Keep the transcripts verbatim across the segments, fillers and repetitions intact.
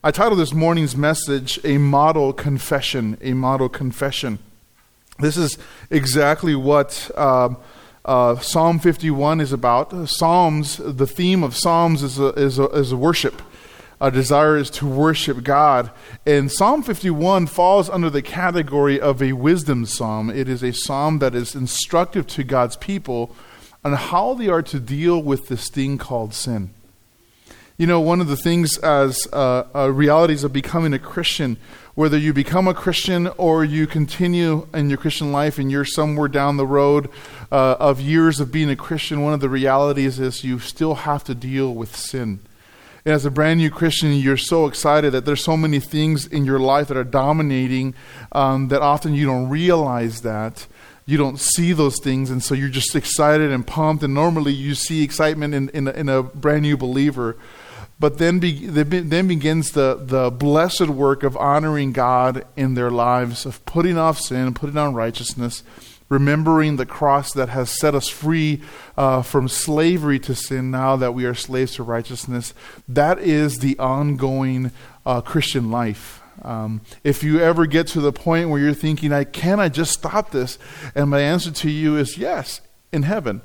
I titled this morning's message, A Model Confession, A Model Confession. This is exactly what uh, uh, Psalm fifty-one is about. Psalms, the theme of Psalms is a, is a, is a worship. Our desire is to worship God. And Psalm fifty-one falls under the category of a wisdom psalm. It is a psalm that is instructive to God's people on how they are to deal with this thing called sin. You know, one of the things as uh, uh, realities of becoming a Christian, whether you become a Christian or you continue in your Christian life and you're somewhere down the road uh, of years of being a Christian, one of the realities is you still have to deal with sin. And as a brand new Christian, you're so excited that there's so many things in your life that are dominating um, that often you don't realize that. You don't see those things, and so you're just excited and pumped, and normally you see excitement in, in, a, in a brand new believer. But then be, then begins the, the blessed work of honoring God in their lives, of putting off sin, putting on righteousness, remembering the cross that has set us free uh, from slavery to sin now that we are slaves to righteousness. That is the ongoing uh, Christian life. Um, if you ever get to the point where you're thinking, I can I just stop this? And my answer to you is yes, in heaven.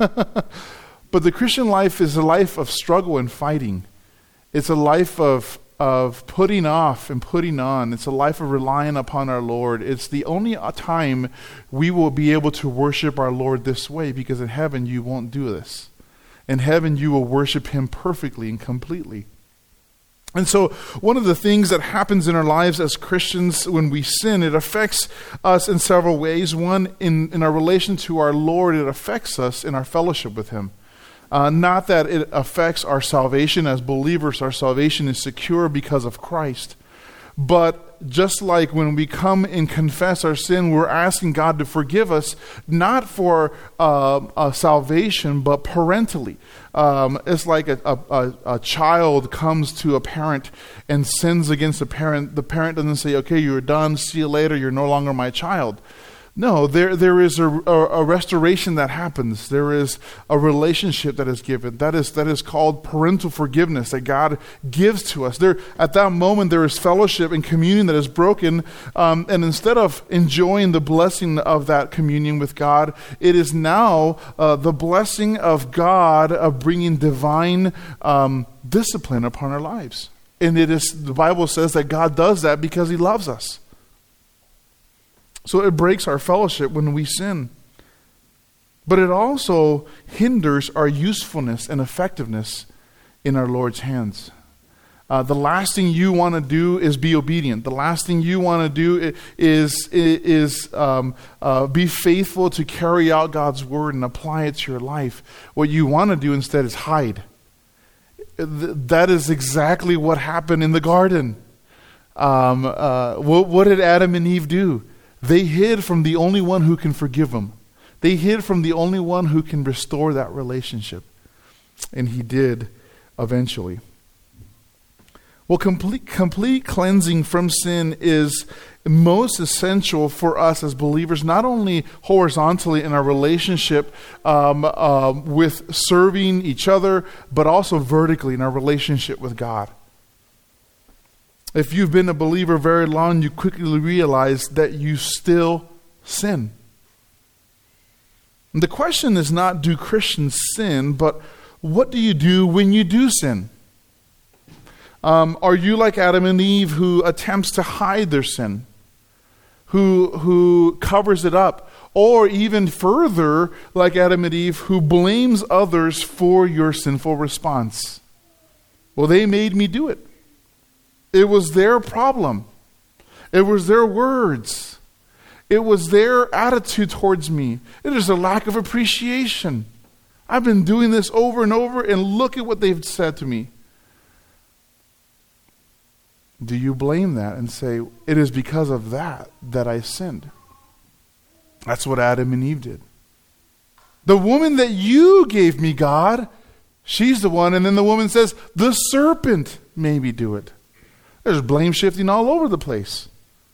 But the Christian life is a life of struggle and fighting. It's a life of of putting off and putting on. It's a life of relying upon our Lord. It's the only time we will be able to worship our Lord this way, because in heaven you won't do this. In heaven you will worship Him perfectly and completely. And so one of the things that happens in our lives as Christians when we sin, it affects us in several ways. One, in, in our relation to our Lord, it affects us in our fellowship with Him. Uh, not that it affects our salvation as believers. Our salvation is secure because of Christ. But just like when we come and confess our sin, we're asking God to forgive us, not for uh, uh, salvation, but parentally. Um, it's like a, a, a child comes to a parent and sins against a parent. The parent doesn't say, okay, you're done, see you later, you're no longer my child. No, there there is a, a, a restoration that happens. There is a relationship that is given. That is that is called parental forgiveness that God gives to us. There, at that moment, there is fellowship and communion that is broken. Um, and instead of enjoying the blessing of that communion with God, it is now uh, the blessing of God of bringing divine um, discipline upon our lives. And it is the Bible says that God does that because He loves us. So it breaks our fellowship when we sin. But it also hinders our usefulness and effectiveness in our Lord's hands. Uh, the last thing you want to do is be obedient. The last thing you want to do is, is um, uh, be faithful to carry out God's word and apply it to your life. What you want to do instead is hide. That is exactly what happened in the garden. Um, uh, what, what did Adam and Eve do? They hid from the only one who can forgive them. They hid from the only one who can restore that relationship. And He did eventually. Well, complete, complete cleansing from sin is most essential for us as believers, not only horizontally in our relationship um, uh, with serving each other, but also vertically in our relationship with God. If you've been a believer very long, you quickly realize that you still sin. And the question is not, do Christians sin, but what do you do when you do sin? Um, are you like Adam and Eve, who attempts to hide their sin, who who covers it up, or even further, like Adam and Eve, who blames others for your sinful response? Well, they made me do it. It was their problem. It was their words. It was their attitude towards me. It is a lack of appreciation. I've been doing this over and over, and look at what they've said to me. Do you blame that and say, it is because of that that I sinned? That's what Adam and Eve did. The woman that you gave me, God, she's the one. And then the woman says, the serpent made me do it. There's blame shifting all over the place.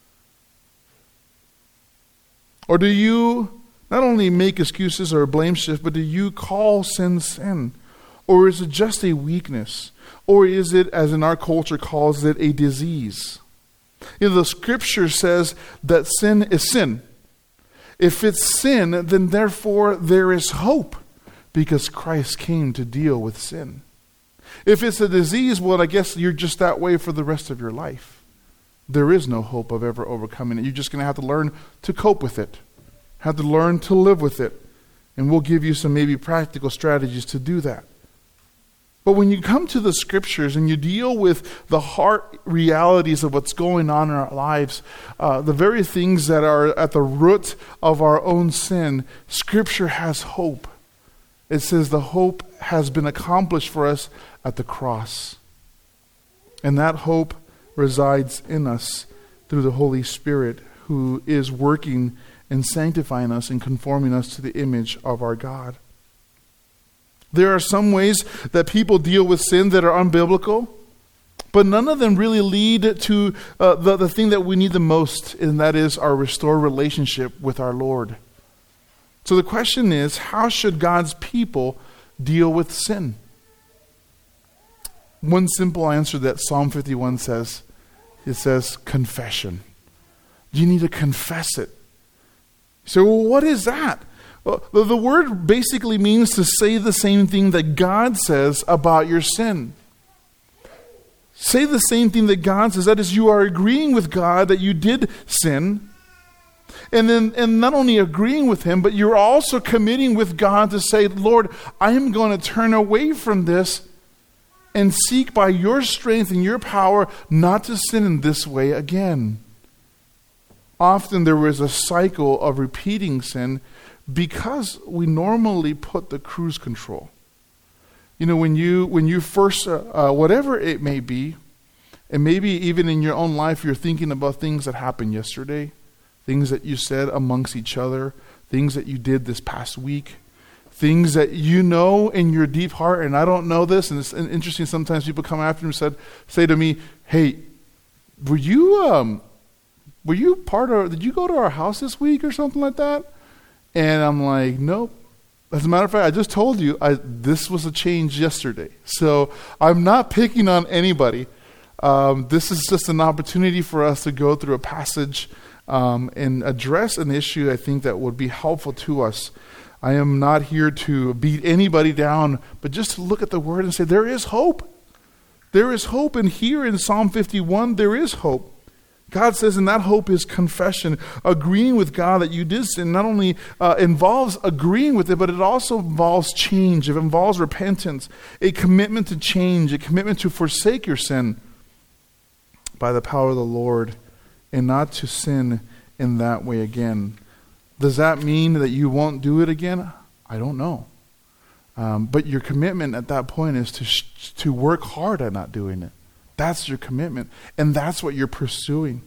Or do you not only make excuses or blame shift, but do you call sin sin? Or is it just a weakness? Or is it, as in our culture calls it, a disease? You know, the scripture says that sin is sin. If it's sin, then therefore there is hope, because Christ came to deal with sin. If it's a disease, well, I guess you're just that way for the rest of your life. There is no hope of ever overcoming it. You're just going to have to learn to cope with it, have to learn to live with it. And we'll give you some maybe practical strategies to do that. But when you come to the scriptures and you deal with the heart realities of what's going on in our lives, uh, the very things that are at the root of our own sin, scripture has hope. It says the hope has been accomplished for us at the cross. And that hope resides in us through the Holy Spirit, who is working and sanctifying us and conforming us to the image of our God. There are some ways that people deal with sin that are unbiblical, but none of them really lead to uh, the, the thing that we need the most, and that is our restored relationship with our Lord. So the question is, how should God's people deal with sin? One simple answer that Psalm fifty-one says, it says confession. You need to confess it. So, well, what is that? Well, the, the word basically means to say the same thing that God says about your sin. Say the same thing that God says. That is, you are agreeing with God that you did sin. And then, and not only agreeing with Him, but you're also committing with God to say, Lord, I am going to turn away from this and seek by your strength and your power not to sin in this way again. Often there was a cycle of repeating sin because we normally put the cruise control. You know, when you when you first, uh, uh, whatever it may be, and maybe even in your own life, you're thinking about things that happened yesterday, things that you said amongst each other, things that you did this past week, things that you know in your deep heart, and I don't know this, and it's interesting, sometimes people come after me and said, say to me, hey, were you, um, were you part of, did you go to our house this week or something like that? And I'm like, nope. As a matter of fact, I just told you I, this was a change yesterday. So I'm not picking on anybody. Um, this is just an opportunity for us to go through a passage um, and address an issue I think that would be helpful to us. I am not here to beat anybody down, but just to look at the word and say, there is hope. There is hope. And here in Psalm fifty-one, there is hope. God says, and that hope is confession. Agreeing with God that you did sin not only uh, involves agreeing with it, but it also involves change. It involves repentance, a commitment to change, a commitment to forsake your sin by the power of the Lord and not to sin in that way again. Does that mean that you won't do it again? I don't know. Um, but your commitment at that point is to sh- to work hard at not doing it. That's your commitment. And that's what you're pursuing.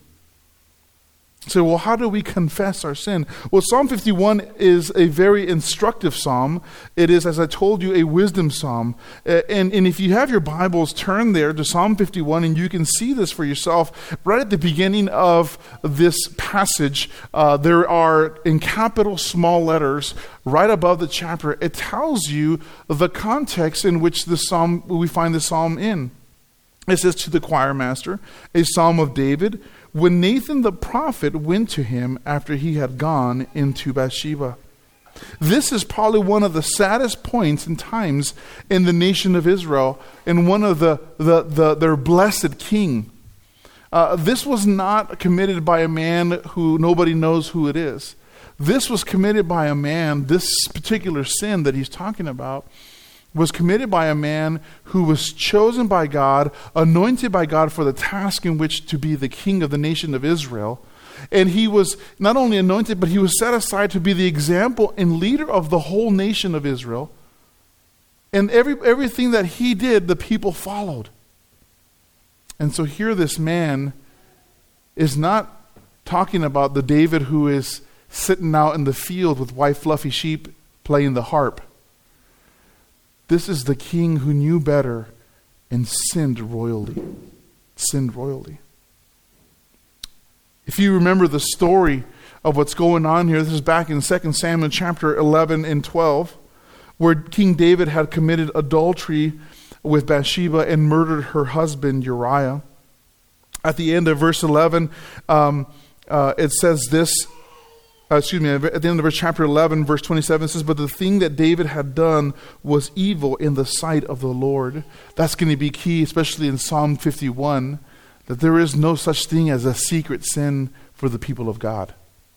So, well, how do we confess our sin? Well, Psalm fifty-one is a very instructive psalm. It is, as I told you, a wisdom psalm. Uh, and, and if you have your Bibles, turn there to Psalm fifty-one, and you can see this for yourself. Right at the beginning of this passage, uh, there are, in capital small letters, right above the chapter, it tells you the context in which the psalm we find the psalm in. It says, to the choir master, a psalm of David, when Nathan the prophet went to him after he had gone into Bathsheba. This is probably one of the saddest points and times in the nation of Israel, and one of the, the, the their blessed king. Uh, this was not committed by a man who nobody knows who it is. This was committed by a man, this particular sin that he's talking about, was committed by a man who was chosen by God, anointed by God for the task in which to be the king of the nation of Israel. And he was not only anointed, but he was set aside to be the example and leader of the whole nation of Israel. And every everything that he did, the people followed. And so here this man is not talking about the David who is sitting out in the field with white fluffy sheep playing the harp. This is the king who knew better and sinned royally. Sinned royally. If you remember the story of what's going on here, this is back in Second Samuel chapter eleven and twelve. where King David had committed adultery with Bathsheba and murdered her husband Uriah. At the end of verse eleven, um, uh, it says this, uh, excuse me, at the end of verse chapter eleven, verse twenty-seven, it says, "But the thing that David had done was evil in the sight of the Lord." That's going to be key, especially in Psalm fifty-one, that there is no such thing as a secret sin for the people of God.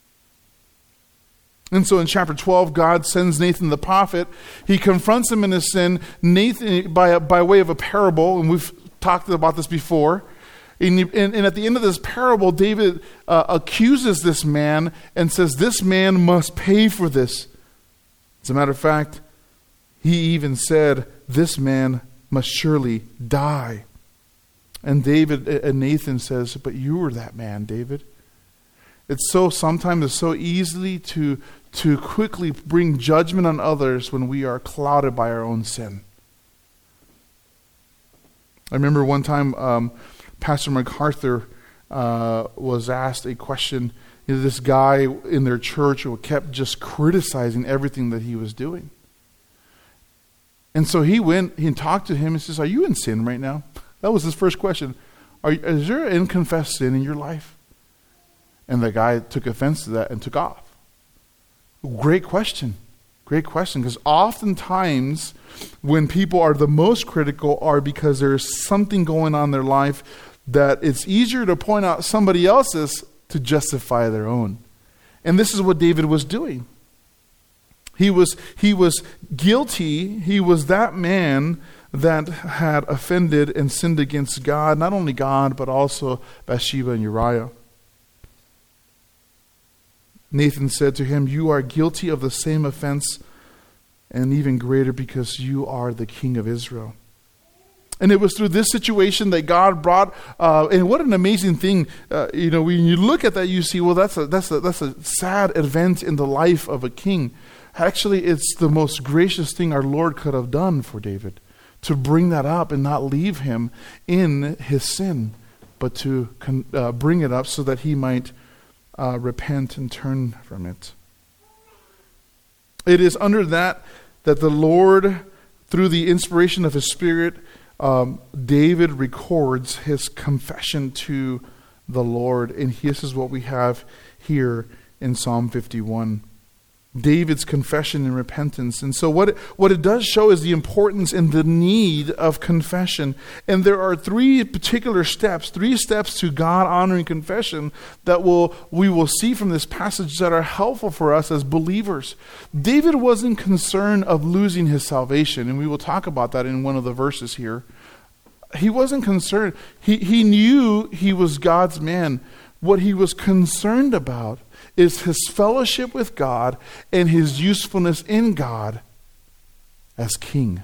And so in chapter twelve, God sends Nathan the prophet. He confronts him in his sin, Nathan by, by way of a parable, and we've talked about this before. And, and, and at the end of this parable, David uh, accuses this man and says, this man must pay for this. As a matter of fact, he even said, this man must surely die. And David and Nathan says, but you were that man, David. It's so, sometimes it's so easily to, to quickly bring judgment on others when we are clouded by our own sin. I remember one time, um, Pastor MacArthur uh, was asked a question. You know, this guy in their church who kept just criticizing everything that he was doing. And so he went and talked to him and says, are you in sin right now? That was his first question. Are, is there an unconfessed sin in your life? And the guy took offense to that and took off. Great question. Great question. Because oftentimes when people are the most critical are because there's something going on in their life that it's easier to point out somebody else's to justify their own. And this is what David was doing. He was, he was guilty. He was that man that had offended and sinned against God, not only God, but also Bathsheba and Uriah. Nathan said to him, you are guilty of the same offense, and even greater because you are the king of Israel. And it was through this situation that God brought, uh, and what an amazing thing, uh, you know, when you look at that, you see, well, that's a, that's a, that's a sad event in the life of a king. Actually, it's the most gracious thing our Lord could have done for David, to bring that up and not leave him in his sin, but to con- uh, bring it up so that he might uh, repent and turn from it. It is under that that the Lord, through the inspiration of His Spirit, um, David records his confession to the Lord. And this is what we have here in Psalm fifty-one. David's confession and repentance. And so what it, what it does show is the importance and the need of confession. And there are three particular steps, three steps to God-honoring confession that will we will see from this passage that are helpful for us as believers. David wasn't concerned of losing his salvation, and we will talk about that in one of the verses here. He wasn't concerned. He, he knew he was God's man. What he was concerned about is his fellowship with God and his usefulness in God as king.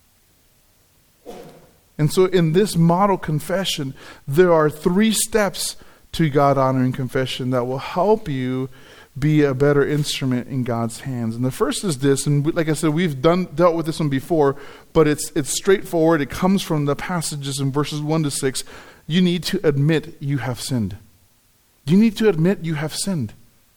And so in this model confession, there are three steps to God-honoring confession that will help you be a better instrument in God's hands. And the first is this, and like I said, we've done dealt with this one before, but it's it's straightforward. It comes from the passages in verses one to six. You need to admit you have sinned. You need to admit you have sinned.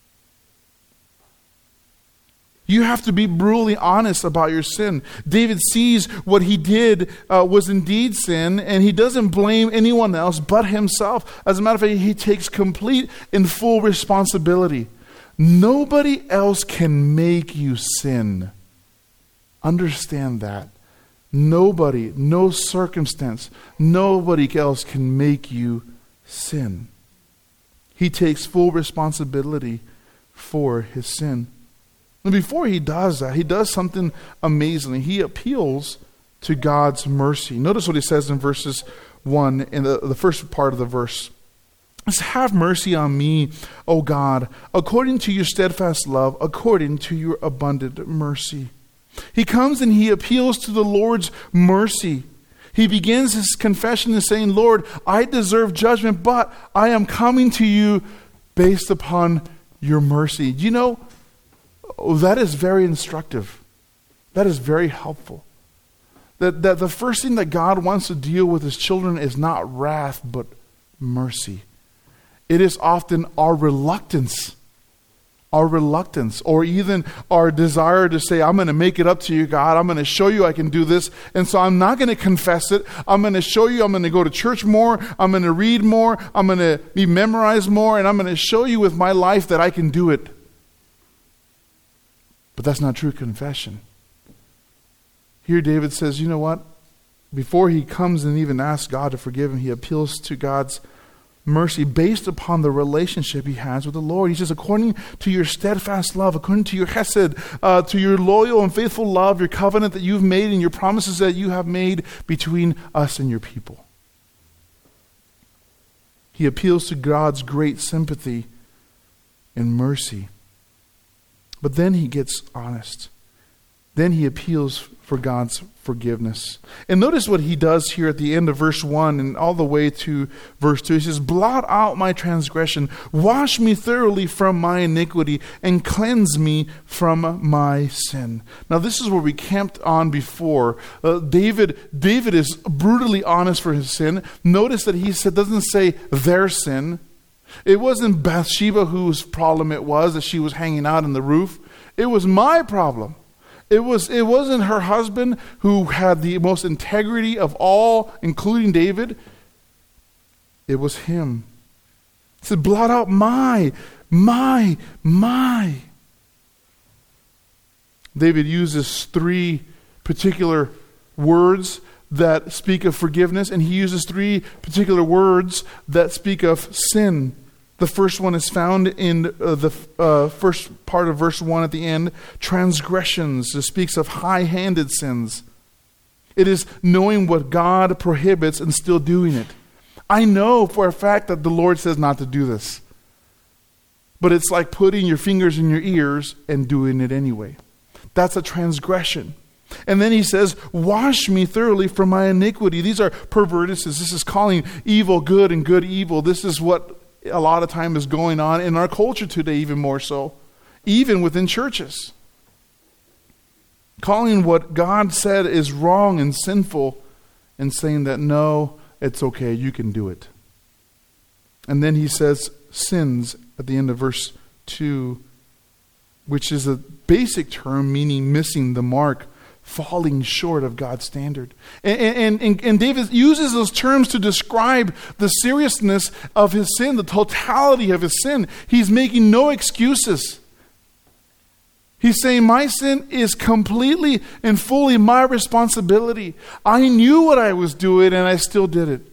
You have to be brutally honest about your sin. David sees what he did uh, was indeed sin, and he doesn't blame anyone else but himself. As a matter of fact, he takes complete and full responsibility. Nobody else can make you sin. Understand that. Nobody, no circumstance, nobody else can make you sin. He takes full responsibility for his sin. And before he does that, he does something amazing. He appeals to God's mercy. Notice what he says in verses one, in the, the first part of the verse. He says, have mercy on me, O God, according to your steadfast love, according to your abundant mercy. He comes and he appeals to the Lord's mercy. He begins his confession in saying, Lord, I deserve judgment, but I am coming to you based upon your mercy. Do you know, that is very instructive. That is very helpful. That, that the first thing that God wants to deal with his children is not wrath, but mercy. It is often our reluctance, our reluctance, or even our desire to say, I'm going to make it up to you, God. I'm going to show you I can do this. And so I'm not going to confess it. I'm going to show you I'm going to go to church more. I'm going to read more. I'm going to be memorized more. And I'm going to show you with my life that I can do it. But that's not true confession. Here David says, you know what? Before he comes and even asks God to forgive him, he appeals to God's mercy based upon the relationship he has with the Lord. He says, according to your steadfast love, according to your chesed, uh, to your loyal and faithful love, your covenant that you've made and your promises that you have made between us and your people. He appeals to God's great sympathy and mercy. But then he gets honest. Then he appeals for God's forgiveness. And notice what he does here at the end of verse one and all the way to verse two. He says, blot out my transgression, wash me thoroughly from my iniquity, and cleanse me from my sin. Now this is where we camped on before. Uh, David, David is brutally honest for his sin. Notice that he said, doesn't say their sin. It wasn't Bathsheba whose problem it was that she was hanging out on the roof. It was my problem. It was, it wasn't her husband who had the most integrity of all, including David. It was him. He said, blot out my, my, my. David uses three particular words that speak of forgiveness, and he uses three particular words that speak of sin. The first one is found in uh, the uh, first part of verse one at the end. Transgressions. It speaks of high-handed sins. It is knowing what God prohibits and still doing it. I know for a fact that the Lord says not to do this. But it's like putting your fingers in your ears and doing it anyway. That's a transgression. And then he says, wash me thoroughly from my iniquity. These are pervertices. This is calling evil good and good evil. This is what a lot of time is going on in our culture today, even more so, even within churches. Calling what God said is wrong and sinful and saying that, no, it's okay, you can do it. And then he says sins at the end of verse two, which is a basic term meaning missing the mark, falling short of God's standard. And, and, and, and David uses those terms to describe the seriousness of his sin, the totality of his sin. He's making no excuses. He's saying, my sin is completely and fully my responsibility. I knew what I was doing and I still did it.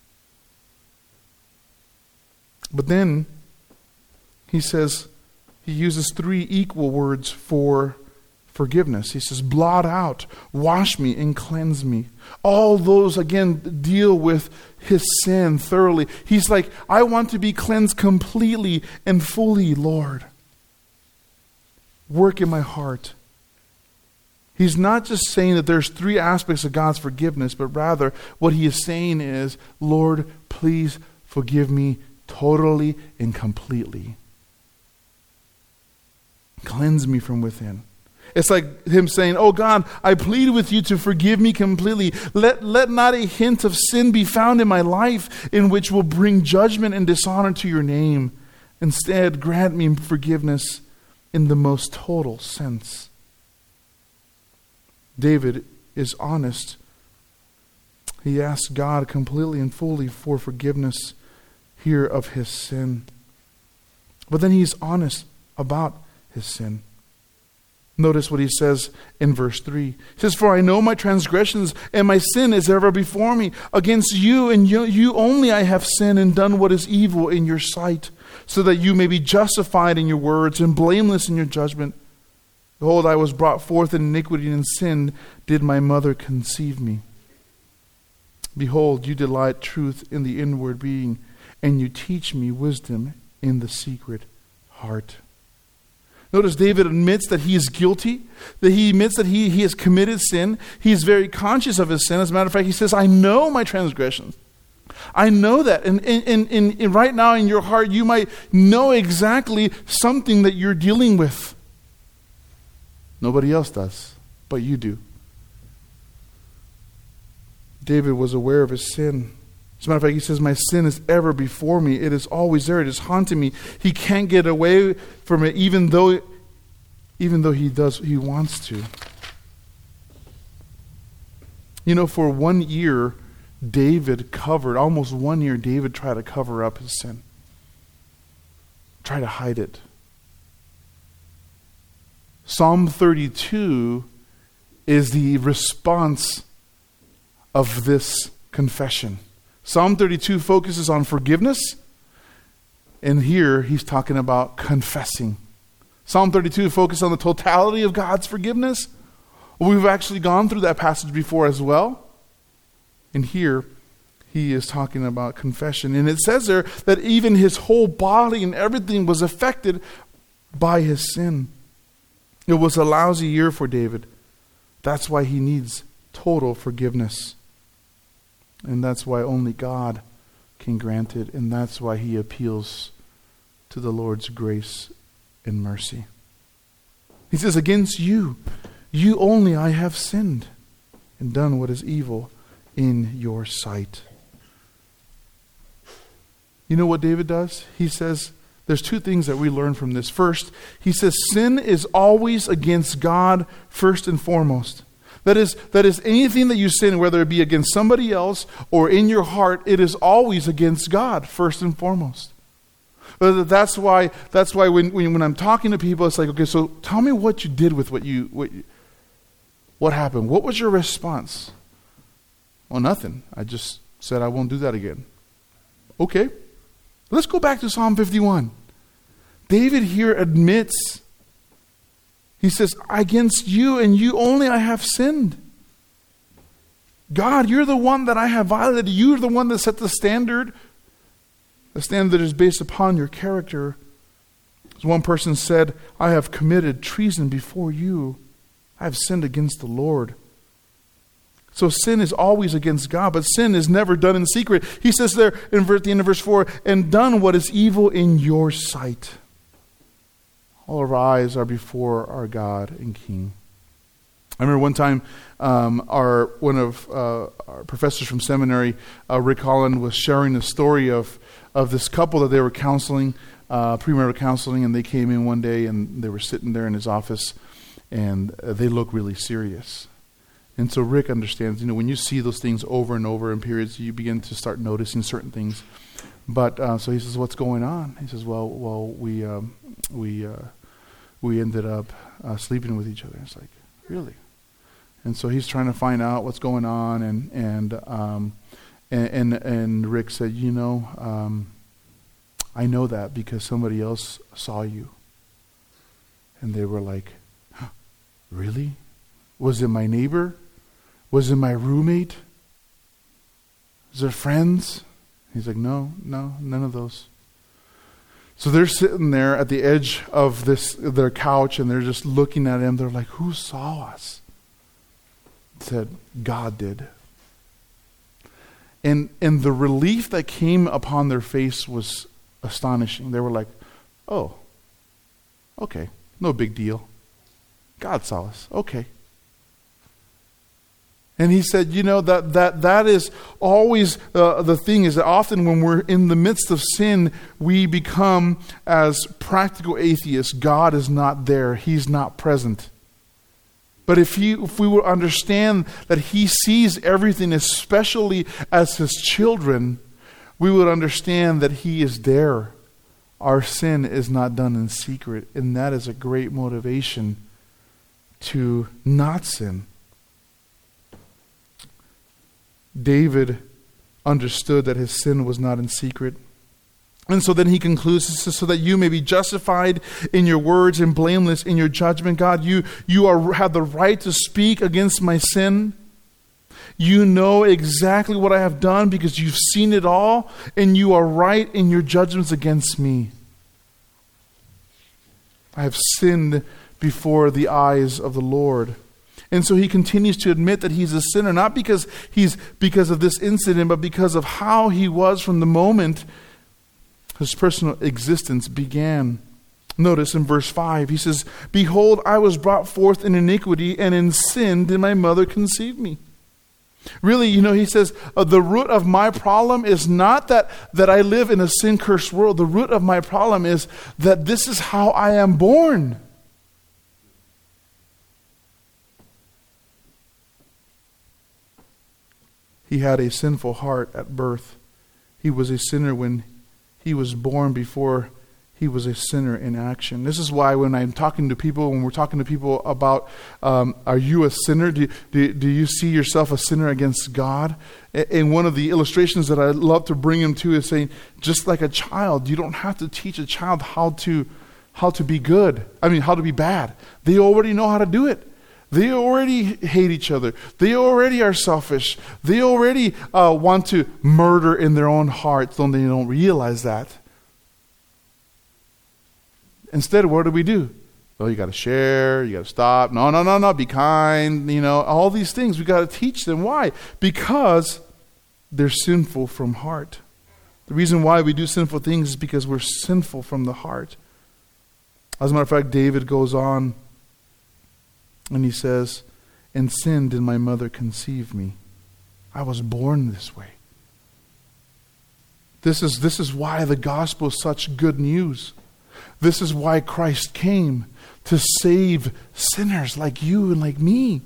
But then he says, he uses three equal words for forgiveness. He says, blot out, wash me, and cleanse me. All those, again, deal with his sin thoroughly. He's like, I want to be cleansed completely and fully, Lord. Work in my heart. He's not just saying that there's three aspects of God's forgiveness, but rather what he is saying is, Lord, please forgive me totally and completely. Cleanse me from within. It's like him saying, oh God, I plead with you to forgive me completely. Let, let not a hint of sin be found in my life in which will bring judgment and dishonor to your name. Instead, grant me forgiveness in the most total sense. David is honest. He asks God completely and fully for forgiveness here of his sin. But then he's honest about his sin. Notice what he says in verse three. He says, for I know my transgressions and my sin is ever before me. Against you and you, you only I have sinned and done what is evil in your sight, so that you may be justified in your words and blameless in your judgment. Behold, I was brought forth in iniquity, and in sin did my mother conceive me. Behold, you delight truth in the inward being, and you teach me wisdom in the secret heart. Notice David admits that he is guilty, that he admits that he, he has committed sin. He is very conscious of his sin. As a matter of fact, he says, I know my transgressions. I know that. And, and, and, and right now in your heart, you might know exactly something that you're dealing with. Nobody else does, but you do. David was aware of his sin. As a matter of fact, he says, my sin is ever before me. It is always there. It is haunting me. He can't get away from it, even though, even though he does, he wants to. You know, for one year, David covered, almost one year, David tried to cover up his sin. Try to hide it. Psalm thirty-two is the response of this confession. Psalm thirty-two focuses on forgiveness, and here he's talking about confessing. Psalm thirty-two focuses on the totality of God's forgiveness. We've actually gone through that passage before as well. And here he is talking about confession. And it says there that even his whole body and everything was affected by his sin. It was a lousy year for David. That's why he needs total forgiveness. And that's why only God can grant it. And that's why he appeals to the Lord's grace and mercy. He says, against you, you only I have sinned and done what is evil in your sight. You know what David does? He says, there's two things that we learn from this. First, he says sin is always against God first and foremost. That is, that is anything that you sin, whether it be against somebody else or in your heart, it is always against God first and foremost. That's why, that's why when, when, when I'm talking to people, it's like, okay, so tell me what you did with what you, what, you, what happened. What was your response? Well, nothing. I just said I won't do that again. Okay. Let's go back to Psalm fifty-one. David here admits, he says, against you and you only I have sinned. God, you're the one that I have violated. You're the one that set the standard. The standard is based upon your character. As one person said, I have committed treason before you. I have sinned against the Lord. So sin is always against God, but sin is never done in secret. He says there in the end of verse four, and done what is evil in your sight. All of our eyes are before our God and King. I remember one time um, our one of uh, our professors from seminary, uh, Rick Holland, was sharing the story of, of this couple that they were counseling, uh, premarital counseling, and they came in one day and they were sitting there in his office and uh, they looked really serious. And so Rick understands, you know, when you see those things over and over in periods, you begin to start noticing certain things. But uh, so he says, "What's going on?" He says, "Well, well, we um, we uh, we ended up uh, sleeping with each other." It's like, really? And so he's trying to find out what's going on, and and um, and, and and Rick said, "You know, um, I know that because somebody else saw you." And they were like, huh, "Really? Was it my neighbor? Was it my roommate? Was it friends?" He's like, no, no, none of those. So they're sitting there at the edge of this their couch and they're just looking at him. They're like, who saw us? He said, God did. And and the relief that came upon their face was astonishing. They were like, oh, okay, no big deal. God saw us. Okay. And he said, you know, that that that is always uh, the thing, is that often when we're in the midst of sin, we become as practical atheists. God is not there. He's not present. But if he, if we would understand that he sees everything, especially as his children, we would understand that he is there. Our sin is not done in secret. And that is a great motivation to not sin. David understood that his sin was not in secret. And so then he concludes, so that you may be justified in your words and blameless in your judgment. God, you, you are, have the right to speak against my sin. You know exactly what I have done because you've seen it all, and you are right in your judgments against me. I have sinned before the eyes of the Lord. And so he continues to admit that he's a sinner, not because he's because of this incident, but because of how he was from the moment his personal existence began. Notice in verse five, he says, behold, I was brought forth in iniquity, and in sin did my mother conceive me. Really, you know, he says, uh, the root of my problem is not that, that I live in a sin-cursed world. The root of my problem is that this is how I am born. He had a sinful heart at birth. He was a sinner when he was born, before he was a sinner in action. This is why when I'm talking to people, when we're talking to people about, um, are you a sinner? Do, do, do you see yourself a sinner against God? And one of the illustrations that I love to bring them to is saying, just like a child, you don't have to teach a child how to, how to be good. I mean, how to be bad. They already know how to do it. They already hate each other. They already are selfish. They already uh, want to murder in their own hearts, though they don't realize that. Instead, what do we do? Well, you got to share, you got to stop. No, no, no, no, be kind. You know, all these things, we got to teach them. Why? Because they're sinful from heart. The reason why we do sinful things is because we're sinful from the heart. As a matter of fact, David goes on and he says, "In sin did my mother conceive me." I was born this way. This is, this is why the gospel is such good news. This is why Christ came, to save sinners like you and like me.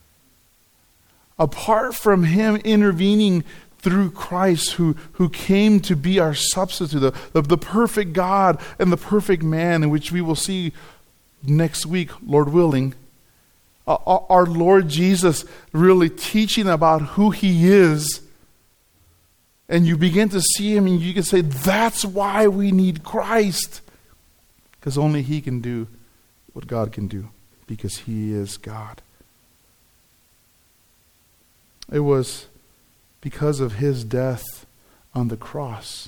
Apart from him intervening through Christ, who, who came to be our substitute, the, the, the perfect God and the perfect man, in which we will see next week, Lord willing, uh, our Lord Jesus really teaching about who he is. And you begin to see him and you can say, that's why we need Christ. Because only he can do what God can do, because he is God. It was because of his death on the cross,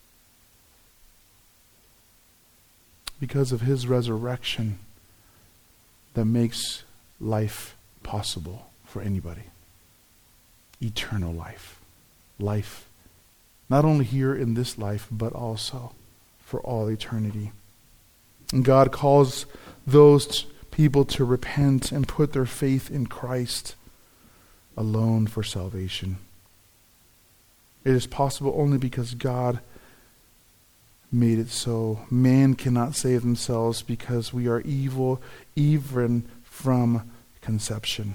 because of his resurrection, that makes life possible for anybody. Eternal life. Life, not only here in this life, but also for all eternity. And God calls those t- people to repent and put their faith in Christ alone for salvation. It is possible only because God made it so. Man cannot save themselves because we are evil even from conception.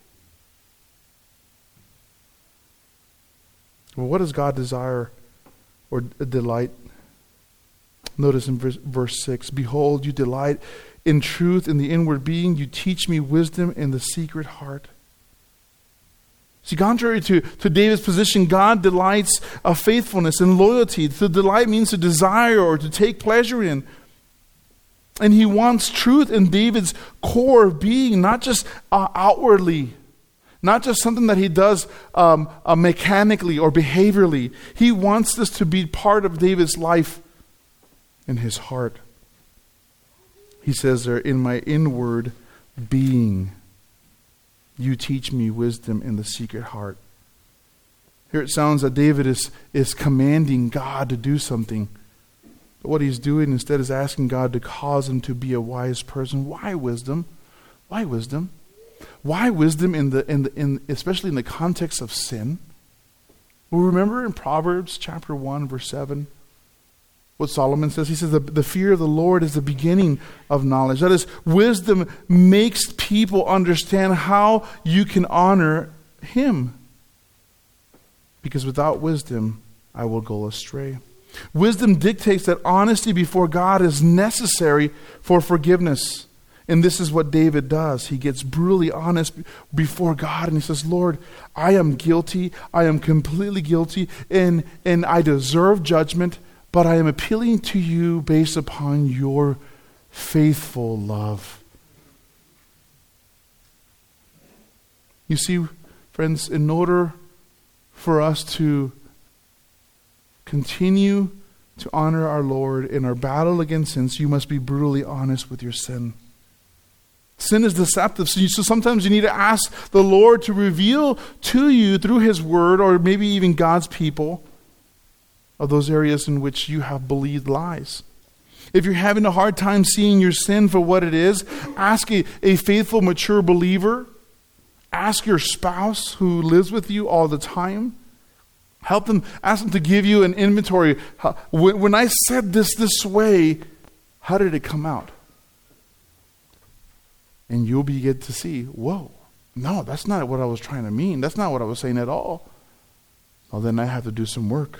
Well, what does God desire or delight? Notice in verse, verse six, "Behold, you delight in truth in the inward being. You teach me wisdom in the secret heart." See, contrary to, to David's position, God delights of faithfulness and loyalty. To delight means to desire or to take pleasure in. And he wants truth in David's core being, not just uh, outwardly, not just something that he does um, uh, mechanically or behaviorally. He wants this to be part of David's life in his heart. He says there, "In my inward being, you teach me wisdom in the secret heart." Here it sounds that David is, is commanding God to do something. But what he's doing instead is asking God to cause him to be a wise person. Why wisdom? Why wisdom? Why wisdom in the in the in especially in the context of sin? Well, remember in Proverbs chapter one, verse seven, what Solomon says? He says, the, the fear of the Lord is the beginning of knowledge. That is, wisdom makes people understand how you can honor him. Because without wisdom, I will go astray. Wisdom dictates that honesty before God is necessary for forgiveness. And this is what David does. He gets brutally honest before God and he says, "Lord, I am guilty. I am completely guilty and, and I deserve judgment. But I am appealing to you based upon your faithful love." You see, friends, in order for us to continue to honor our Lord in our battle against sin, you must be brutally honest with your sin. Sin is deceptive, so, you, so sometimes you need to ask the Lord to reveal to you through his word, or maybe even God's people, of those areas in which you have believed lies. If you're having a hard time seeing your sin for what it is, ask a, a faithful, mature believer. Ask your spouse who lives with you all the time. Help them, ask them to give you an inventory. When, when I said this this way, how did it come out? And you'll begin to see, whoa, no, that's not what I was trying to mean. That's not what I was saying at all. Well, then I have to do some work.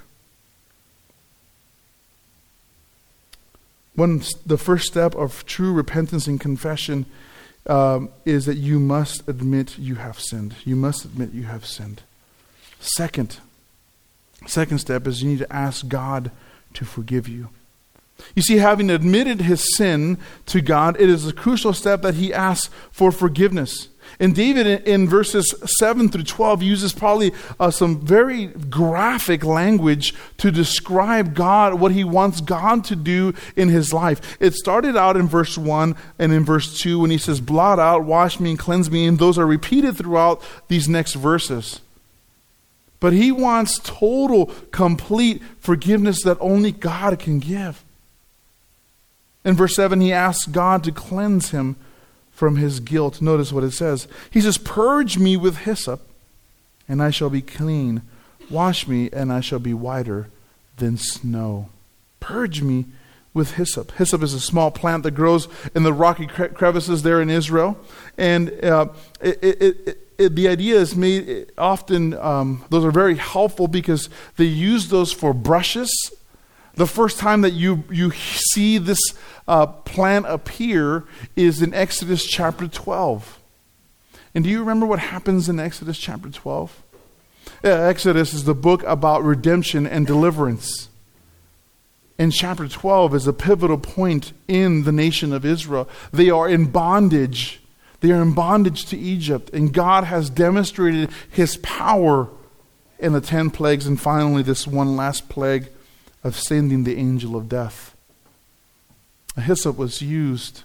One, the first step of true repentance and confession um, is that you must admit you have sinned. You must admit you have sinned. Second, second step is you need to ask God to forgive you. You see, having admitted his sin to God, it is a crucial step that he asks for forgiveness. And David, in, in verses seven through twelve, uses probably uh, some very graphic language to describe God, what he wants God to do in his life. It started out in verse one and in verse two when he says, blot out, wash me, and cleanse me. And those are repeated throughout these next verses. But he wants total, complete forgiveness that only God can give. In verse seven, he asks God to cleanse him from his guilt. Notice what it says. He says, purge me with hyssop, and I shall be clean. Wash me, and I shall be whiter than snow. Purge me with hyssop. Hyssop is a small plant that grows in the rocky cre- crevices there in Israel. And uh, it, it, it, it, the idea is made often, um, those are very helpful because they use those for brushes. The first time that you, you see this uh, plant appear is in Exodus chapter twelve. And do you remember what happens in Exodus chapter twelve? Uh, Exodus is the book about redemption and deliverance. And chapter twelve is a pivotal point in the nation of Israel. They are in bondage. They are in bondage to Egypt. And God has demonstrated his power in the ten plagues. And finally, this one last plague of sending the angel of death. A hyssop was used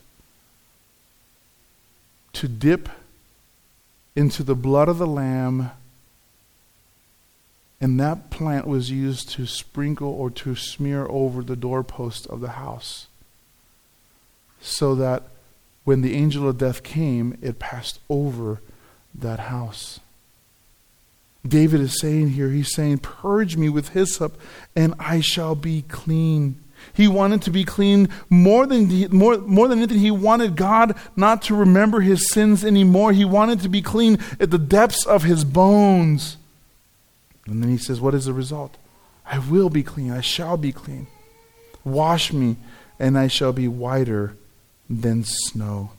to dip into the blood of the lamb, and that plant was used to sprinkle or to smear over the doorpost of the house, so that when the angel of death came, it passed over that house. David is saying here, he's saying, purge me with hyssop and I shall be clean. He wanted to be clean more than more, more than anything. He wanted God not to remember his sins anymore. He wanted to be clean at the depths of his bones. And then he says, what is the result? I will be clean. I shall be clean. Wash me and I shall be whiter than snow.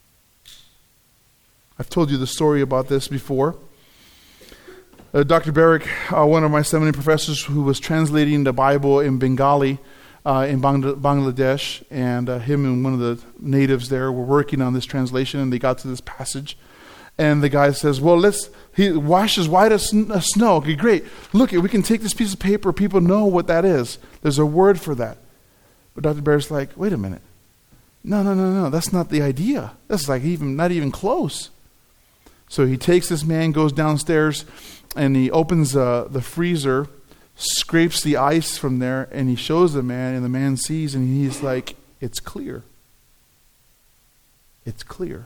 I've told you the story about this before. Uh, Doctor Barrick, uh, one of my seminary professors who was translating the Bible in Bengali, uh, in Bangla- Bangladesh, and uh, him and one of the natives there were working on this translation, and they got to this passage, and the guy says, well, let's, he wash as white as sn- uh, snow. Okay, great. Look, we can take this piece of paper, people know what that is. There's a word for that. But Doctor Barrick's like, wait a minute. No, no, no, no, that's not the idea. That's like even not even close. So he takes this man, goes downstairs, and he opens uh, the freezer, scrapes the ice from there, and he shows the man, and the man sees, and he's like, it's clear. It's clear.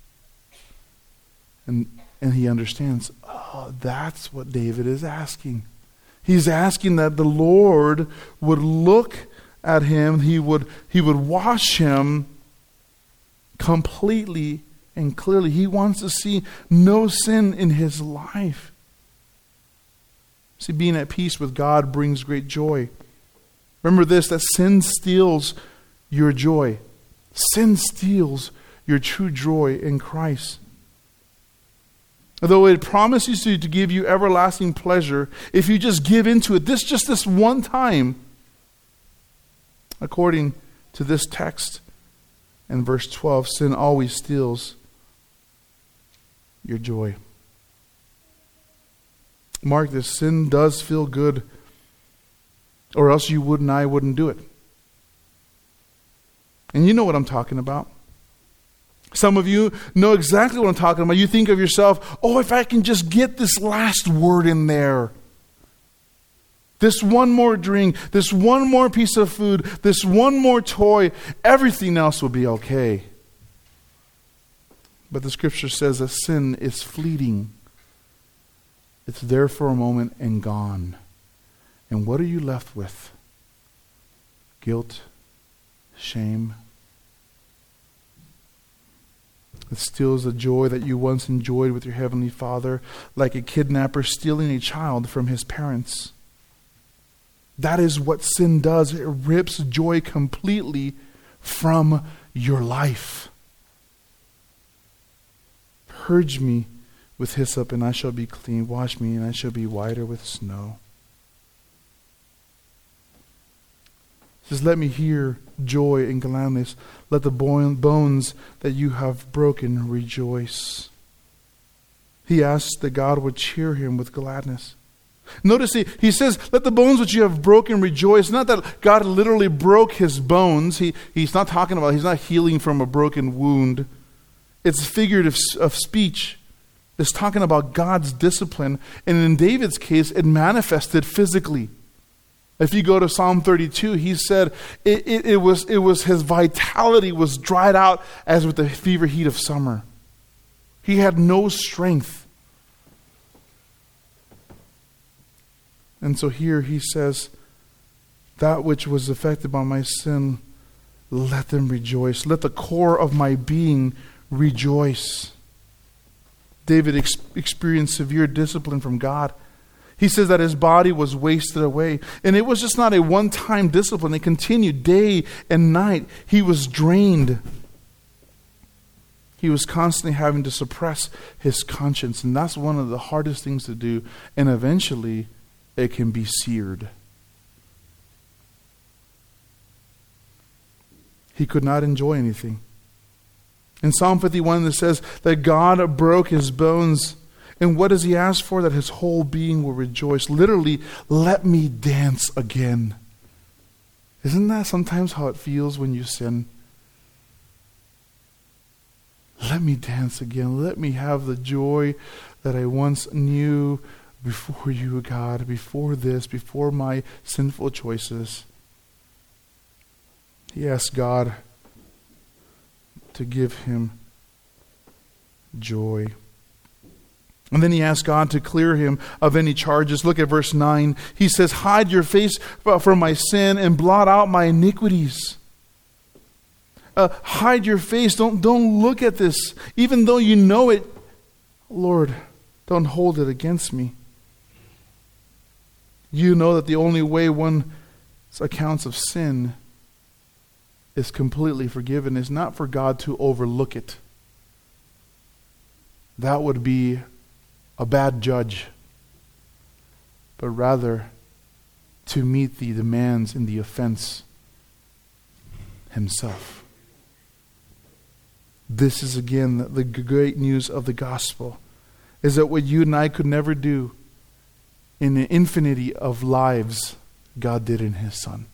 And and he understands, oh, that's what David is asking. He's asking that the Lord would look at him, he would he would wash him completely and clearly. He wants to see no sin in his life. See, being at peace with God brings great joy. Remember this, that sin steals your joy. Sin steals your true joy in Christ. Although it promises you to give you everlasting pleasure, if you just give into it, this just this one time, according to this text in verse twelve, sin always steals your joy. Mark this, sin does feel good, or else you would and I wouldn't do it. And you know what I'm talking about. Some of you know exactly what I'm talking about. You think of yourself, oh, if I can just get this last word in there. This one more drink, this one more piece of food, this one more toy, everything else will be okay. But the scripture says that sin is fleeting. It's there for a moment and gone. And what are you left with? Guilt, shame. It steals the joy that you once enjoyed with your Heavenly Father, like a kidnapper stealing a child from his parents. That is what sin does. It rips joy completely from your life. Purge me with hyssop, and I shall be clean. Wash me, and I shall be whiter with snow. It says, let me hear joy and gladness. Let the bones that you have broken rejoice. He asks that God would cheer him with gladness. Notice he, he says, let the bones which you have broken rejoice. Not that God literally broke his bones. He, he's not talking about, he's not healing from a broken wound. It's figurative of speech. It's talking about God's discipline. And in David's case, it manifested physically. If you go to Psalm thirty-two, he said it, it, it was it was his vitality was dried out as with the fever heat of summer. He had no strength. And so here he says, that which was affected by my sin, let them rejoice. Let the core of my being rejoice. David ex- experienced severe discipline from God. He says that his body was wasted away. And it was just not a one-time discipline. It continued day and night. He was drained. He was constantly having to suppress his conscience. And that's one of the hardest things to do. And eventually, it can be seared. He could not enjoy anything. In Psalm fifty-one, it says that God broke his bones. And what does he ask for? That his whole being will rejoice. Literally, let me dance again. Isn't that sometimes how it feels when you sin? Let me dance again. Let me have the joy that I once knew before you, God, before this, before my sinful choices. He asked God to give him joy. And then he asked God to clear him of any charges. Look at verse nine. He says, hide your face from my sin and blot out my iniquities. Uh, hide your face. Don't, don't look at this. Even though you know it, Lord, don't hold it against me. You know that the only way one accounts of sin is completely forgiven is not for God to overlook it. That would be a bad judge, but rather to meet the demands in the offense himself. This is again the great news of the gospel, is that what you and I could never do in an infinity of lives, God did in his Son.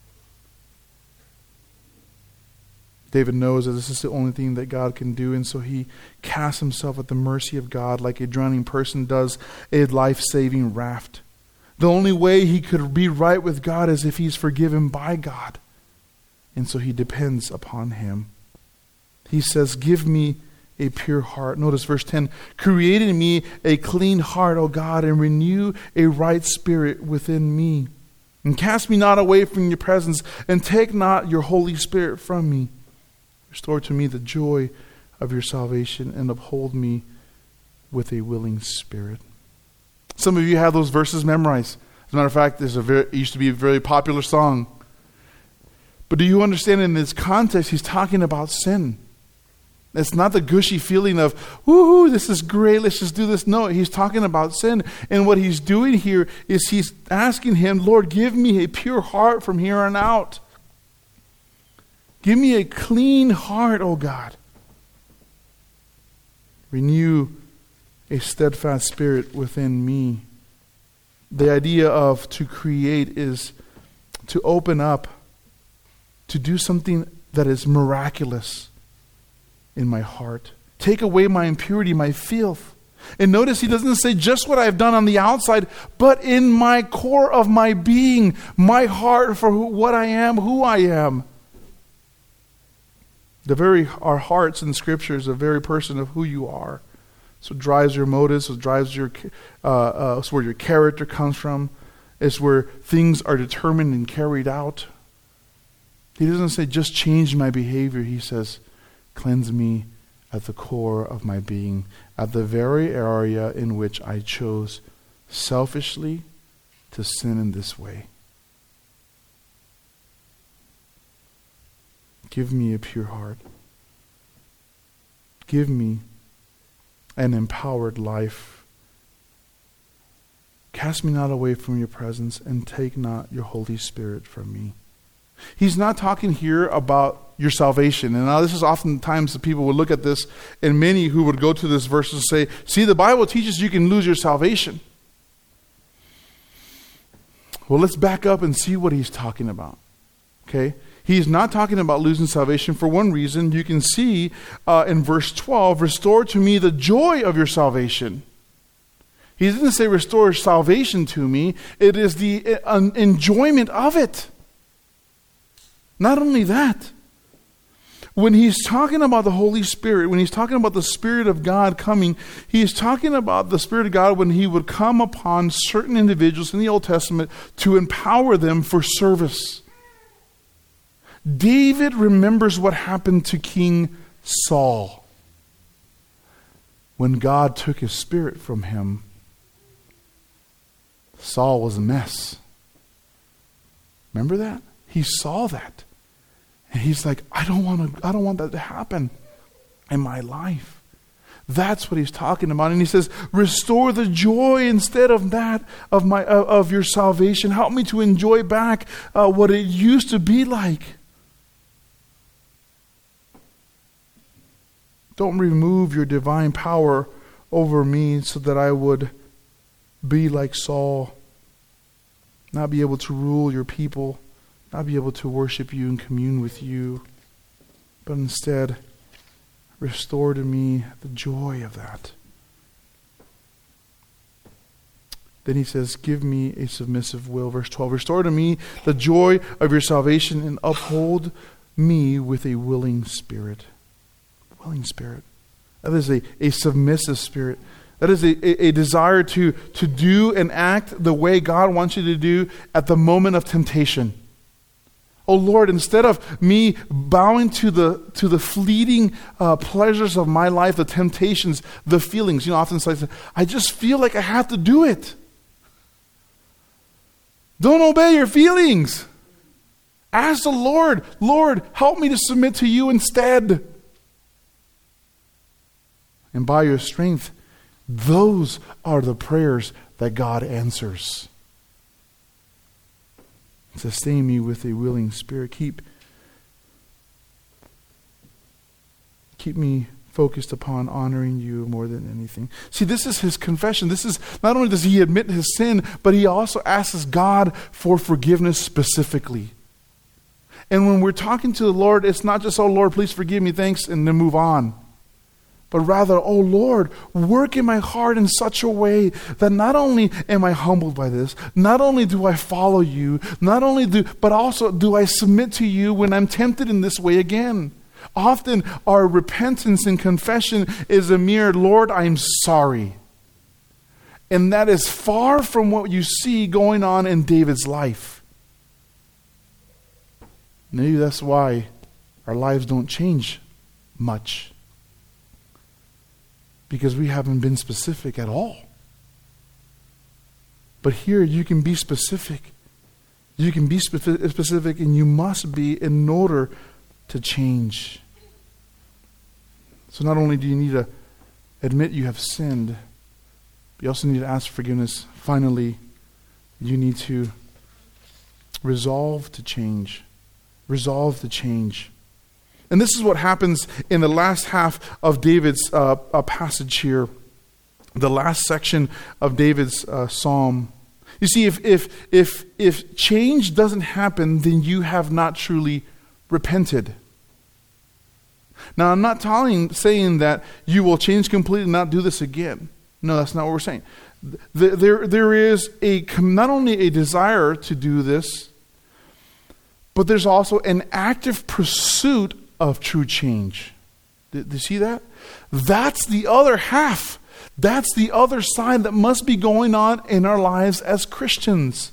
David knows that this is the only thing that God can do, and so he casts himself at the mercy of God like a drowning person does a life-saving raft. The only way he could be right with God is if he's forgiven by God. And so he depends upon him. He says, give me a pure heart. Notice verse ten. Create in me a clean heart, O God, and renew a right spirit within me. And cast me not away from your presence, and take not your Holy Spirit from me. Restore to me the joy of your salvation, and uphold me with a willing spirit. Some of you have those verses memorized. As a matter of fact, there's a very, it used to be a very popular song. But do you understand in this context, he's talking about sin. It's not the gushy feeling of, woohoo, this is great, let's just do this. No, he's talking about sin. And what he's doing here is he's asking him, Lord, give me a pure heart from here on out. Give me a clean heart, O God. Renew a steadfast spirit within me. The idea of to create is to open up, to do something that is miraculous in my heart. Take away my impurity, my filth. And notice he doesn't say just what I've done on the outside, but in my core of my being, my heart for who, what I am, who I am. The very, our hearts in Scripture is the very person of who you are. So it drives your motives, so it drives your, uh, uh, it's where your character comes from. It's where things are determined and carried out. He doesn't say, just change my behavior. He says, cleanse me at the core of my being, at the very area in which I chose selfishly to sin in this way. Give me a pure heart. Give me an empowered life. Cast me not away from your presence, and take not your Holy Spirit from me. He's not talking here about your salvation. And now this is oftentimes the people would look at this, and many who would go to this verse and say, see, the Bible teaches you can lose your salvation. Well, let's back up and see what he's talking about. Okay? He's not talking about losing salvation for one reason. You can see uh, in verse twelve, restore to me the joy of your salvation. He doesn't say restore salvation to me. It is the uh, enjoyment of it. Not only that, when he's talking about the Holy Spirit, when he's talking about the Spirit of God coming, he's talking about the Spirit of God when he would come upon certain individuals in the Old Testament to empower them for service. David remembers what happened to King Saul when God took his spirit from him. Saul was a mess. Remember that? He saw that. And he's like, I don't want to I don't want that to happen in my life. That's what he's talking about. And he says, restore the joy instead of that of my uh, of your salvation. Help me to enjoy back uh, what it used to be like. Don't remove your divine power over me so that I would be like Saul, not be able to rule your people, not be able to worship you and commune with you, but instead restore to me the joy of that. Then he says, give me a submissive will. Verse twelve, restore to me the joy of your salvation and uphold me with a willing spirit. Willing spirit. That is a, a submissive spirit. That is a, a, a desire to, to do and act the way God wants you to do at the moment of temptation. Oh Lord, instead of me bowing to the to the fleeting uh, pleasures of my life, the temptations, the feelings, you know, often it's like, I just feel like I have to do it. Don't obey your feelings. Ask the Lord, Lord, help me to submit to you instead. And by your strength, those are the prayers that God answers. Sustain me with a willing spirit. Keep, keep me focused upon honoring you more than anything. See, this is his confession. This is, not only does he admit his sin, but he also asks God for forgiveness specifically. And when we're talking to the Lord, it's not just, oh Lord, please forgive me, thanks, and then move on. But rather, oh Lord, work in my heart in such a way that not only am I humbled by this, not only do I follow you, not only do, but also do I submit to you when I'm tempted in this way again. Often our repentance and confession is a mere, Lord, I'm sorry. And that is far from what you see going on in David's life. Maybe that's why our lives don't change much. Because we haven't been specific at all. But here you can be specific. You can be spe- specific and you must be in order to change. So not only do you need to admit you have sinned, but you also need to ask forgiveness. Finally, you need to resolve to change. Resolve to change. And this is what happens in the last half of David's uh, uh, passage here, the last section of David's uh, psalm. You see, if if if if change doesn't happen, then you have not truly repented. Now, I'm not telling, saying that you will change completely and not do this again. No, that's not what we're saying. There, there is a not only a desire to do this, but there's also an active pursuit of true change. Do you see that? That's the other half. That's the other side that must be going on in our lives as Christians.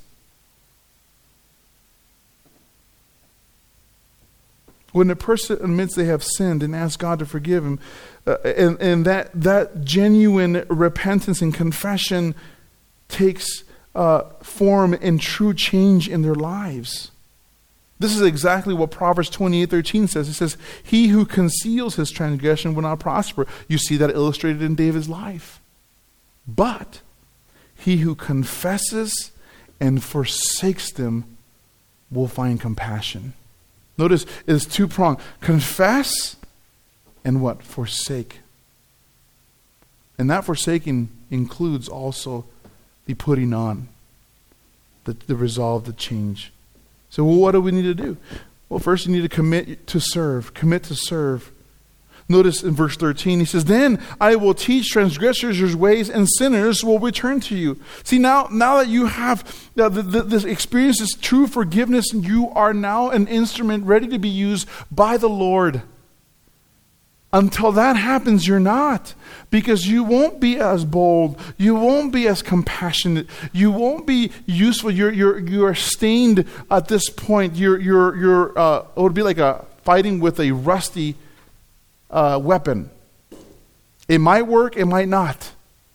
When a person admits they have sinned and asks God to forgive him, uh, and, and that, that genuine repentance and confession takes uh, form in true change in their lives. This is exactly what Proverbs twenty-eight thirteen says. It says, he who conceals his transgression will not prosper. You see that illustrated in David's life. But he who confesses and forsakes them will find compassion. Notice it's two-pronged. Confess and what? Forsake. And that forsaking includes also the putting on, the, the resolve to change. So well, what do we need to do? Well, first you need to commit to serve. Commit to serve. Notice in verse thirteen, he says, then I will teach transgressors your ways and sinners will return to you. See, now, now that you have uh, the, the, this experience, this true forgiveness, you are now an instrument ready to be used by the Lord. Until that happens, you're not. Because you won't be as bold. You won't be as compassionate. You won't be useful. You're, you're, you are stained at this point. You're, you're, you're, uh, it would be like a fighting with a rusty uh, weapon. It might work, it might not.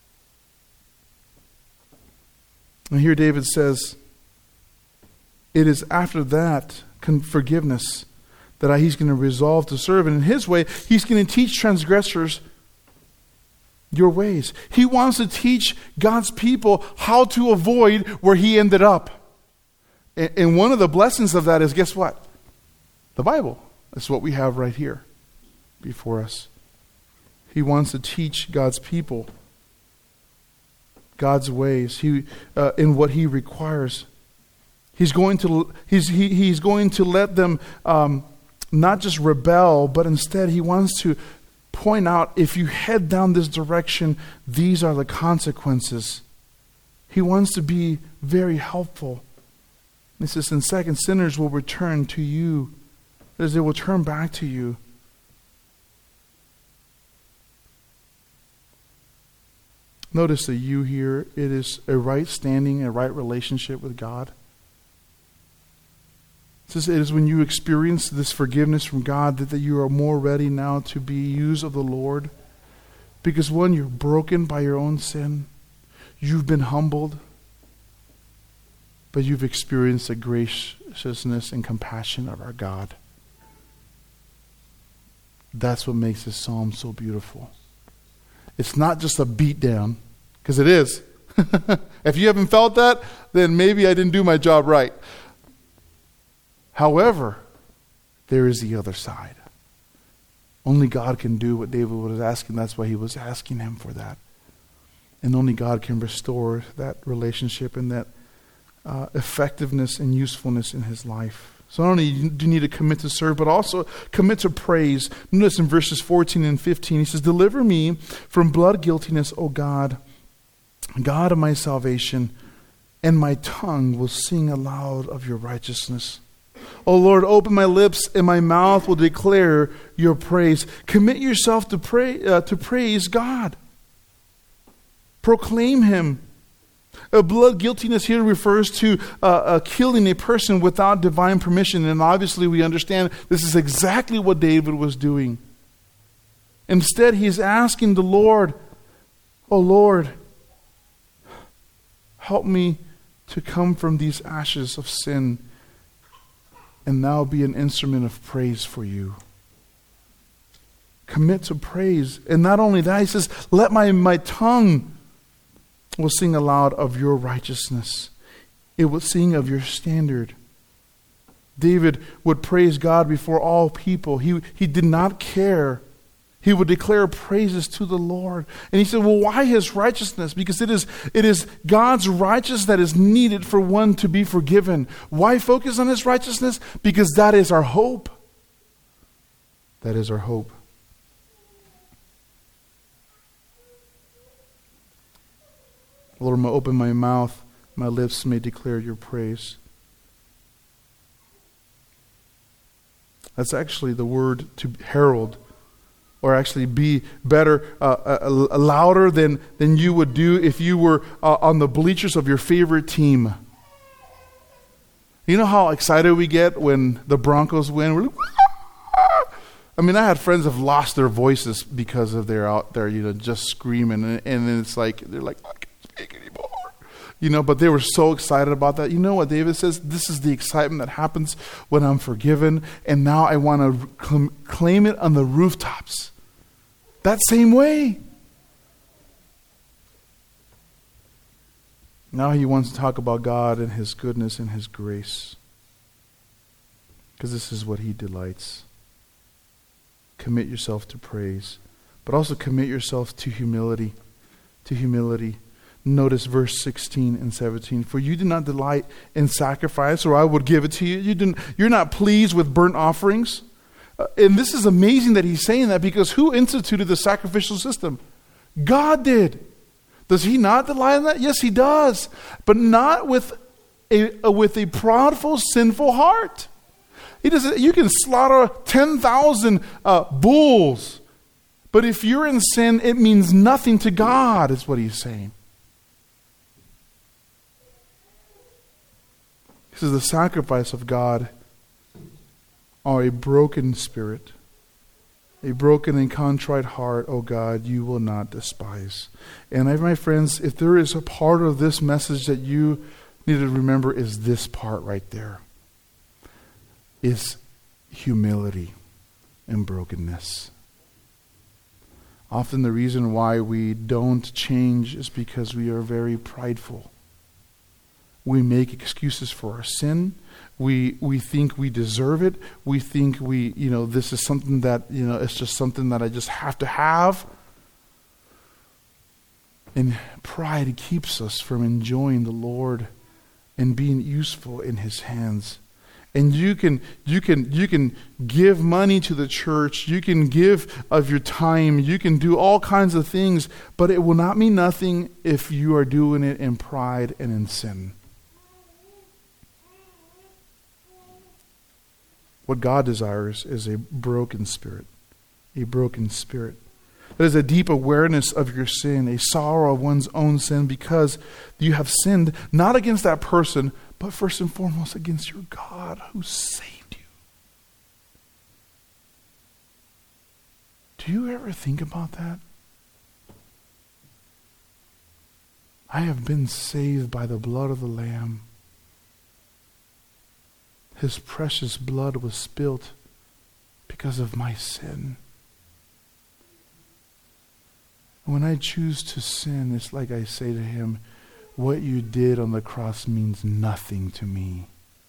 And here David says, it is after that con- forgiveness that he's going to resolve to serve. And in his way, he's going to teach transgressors your ways. He wants to teach God's people how to avoid where he ended up. And one of the blessings of that is, guess what? The Bible. That's what we have right here before us. He wants to teach God's people God's ways, he, uh, in what he requires. He's going to, he's, he, he's going to let them um, not just rebel, but instead he wants to point out, if you head down this direction, these are the consequences. He wants to be very helpful. He says, and second, sinners will return to you, as they will turn back to you. Notice the you here, it is a right standing, a right relationship with God. It says it is when you experience this forgiveness from God that, that you are more ready now to be used of the Lord. Because one, you're broken by your own sin. You've been humbled. But you've experienced the graciousness and compassion of our God. That's what makes this psalm so beautiful. It's not just a beat down, because it is. If you haven't felt that, then maybe I didn't do my job right. However, there is the other side. Only God can do what David was asking. That's why he was asking him for that. And only God can restore that relationship and that uh, effectiveness and usefulness in his life. So not only do you need to commit to serve, but also commit to praise. Notice in verses fourteen and fifteen, he says, deliver me from blood guiltiness, O God, God of my salvation, and my tongue will sing aloud of your righteousness. O Lord, open my lips, and my mouth will declare your praise. Commit yourself to pray uh, to praise God. Proclaim him. Uh, blood guiltiness here refers to uh, uh, killing a person without divine permission. And obviously we understand this is exactly what David was doing. Instead, he's asking the Lord, oh Lord, help me to come from these ashes of sin and now be an instrument of praise for you. Commit to praise. And not only that, he says, let my, my tongue will sing aloud of your righteousness. It will sing of your standard. David would praise God before all people. He, he did not care. He would declare praises to the Lord. And he said, well, why his righteousness? Because it is, it is God's righteousness that is needed for one to be forgiven. Why focus on his righteousness? Because that is our hope. That is our hope. Lord, I'm going to open my mouth, my lips may declare your praise. That's actually the word to herald, or actually be better, uh, uh, louder than, than you would do if you were uh, on the bleachers of your favorite team. You know how excited we get when the Broncos win? We're like, I mean, I had friends have lost their voices because of they're out there, you know, just screaming, and, and then it's like they're like, I can't speak anymore, you know. But they were so excited about that. You know what David says? This is the excitement that happens when I'm forgiven, and now I want to cl- claim it on the rooftops. That same way. Now he wants to talk about God and His goodness and His grace, because this is what He delights. Commit yourself to praise, but also commit yourself to humility. To humility. Notice verse sixteen and seventeen. For you do not delight in sacrifice, or I would give it to you. You didn't, you're not pleased with burnt offerings. Uh, and this is amazing that he's saying that, because who instituted the sacrificial system? God did. Does He not delight in that? Yes, He does. But not with a, uh, with a proudful, sinful heart. He doesn't. You can slaughter ten thousand uh, bulls, but if you're in sin, it means nothing to God, is what he's saying. He says the sacrifice of God are a broken spirit, a broken and contrite heart, O God, you will not despise. And I, my friends, if there is a part of this message that you need to remember, is this part right there. Is humility and brokenness. Often the reason why we don't change is because we are very prideful. We make excuses for our sin. We we think we deserve it. We think we, you know, this is something that, you know, it's just something that I just have to have. And pride keeps us from enjoying the Lord and being useful in His hands. And you can you can you can give money to the church, you can give of your time, you can do all kinds of things, but it will not mean nothing if you are doing it in pride and in sin. What God desires is a broken spirit, a broken spirit. That is a deep awareness of your sin, a sorrow of one's own sin, because you have sinned not against that person, but first and foremost against your God who saved you. Do you ever think about that? I have been saved by the blood of the Lamb. His precious blood was spilt because of my sin. When I choose to sin, it's like I say to Him, what you did on the cross means nothing to me.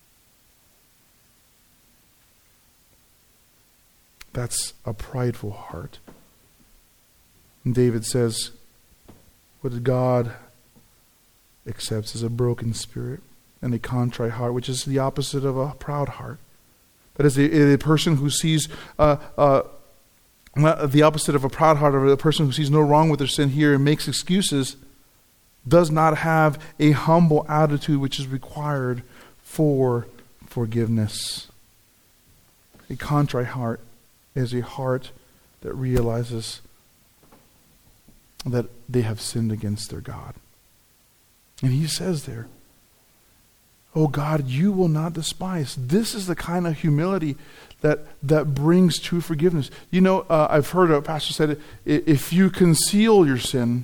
That's a prideful heart. And David says, what God accepts is a broken spirit and a contrite heart, which is the opposite of a proud heart. That is a, a person who sees, uh, uh, the opposite of a proud heart, or a person who sees no wrong with their sin here and makes excuses, does not have a humble attitude which is required for forgiveness. A contrite heart is a heart that realizes that they have sinned against their God. And he says there, oh God, you will not despise. This is the kind of humility that that brings true forgiveness. You know, uh, I've heard a pastor said, if you conceal your sin,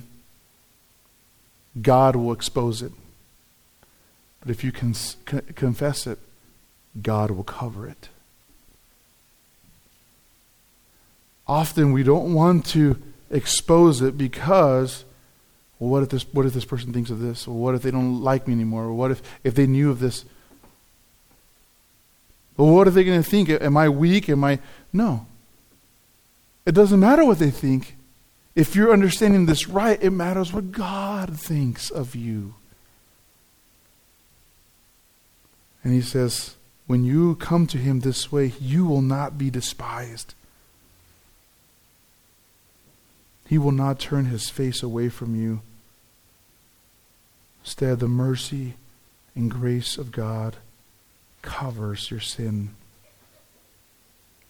God will expose it. But if you can con- confess it, God will cover it. Often we don't want to expose it because, well, what if this what if this person thinks of this? Or what if they don't like me anymore? Or what if, if they knew of this? Well, what are they going to think? Am I weak? Am I... No. It doesn't matter what they think. If you're understanding this right, it matters what God thinks of you. And he says, when you come to him this way, you will not be despised. He will not turn his face away from you. Instead, the mercy and grace of God covers your sin.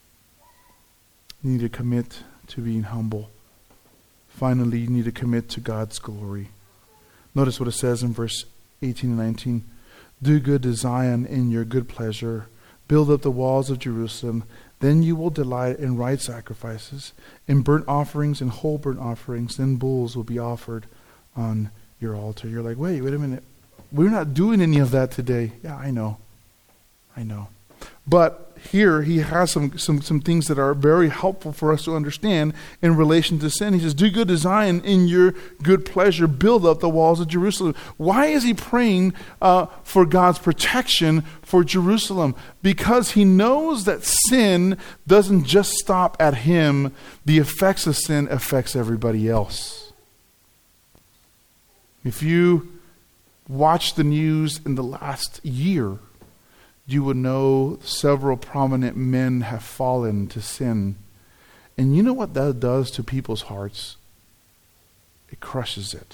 You need to commit to being humble. Finally, you need to commit to God's glory. Notice what it says in verse eighteen and nineteen. Do good to Zion in your good pleasure. Build up the walls of Jerusalem. Then you will delight in right sacrifices, in burnt offerings and whole burnt offerings. Then bulls will be offered on your altar. You're like, wait, wait a minute. We're not doing any of that today. Yeah, I know. I know. But here he has some, some, some things that are very helpful for us to understand in relation to sin. He says, do good to Zion in your good pleasure. Build up the walls of Jerusalem. Why is he praying uh, for God's protection for Jerusalem? Because he knows that sin doesn't just stop at him. The effects of sin affects everybody else. If you watch the news in the last year, you would know several prominent men have fallen to sin. And you know what that does to people's hearts? It crushes it.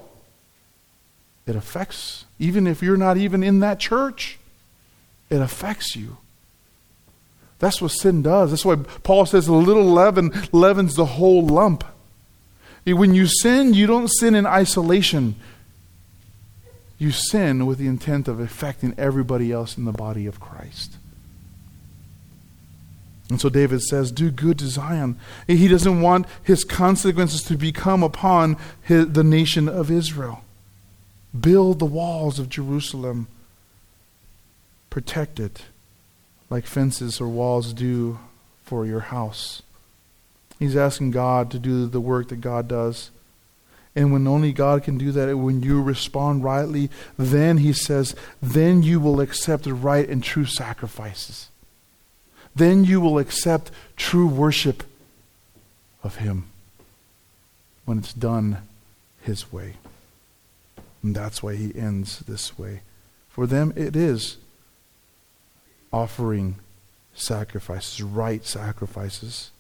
It affects, even if you're not even in that church, it affects you. That's what sin does. That's why Paul says a little leaven leavens the whole lump. When you sin, you don't sin in isolation. You sin with the intent of affecting everybody else in the body of Christ. And so David says, do good to Zion. He doesn't want his consequences to become upon his, the nation of Israel. Build the walls of Jerusalem. Protect it like fences or walls do for your house. He's asking God to do the work that God does. And when only God can do that, when you respond rightly, then he says, then you will accept right and true sacrifices. Then you will accept true worship of him when it's done his way. And that's why he ends this way. For them it is offering sacrifices, right sacrifices.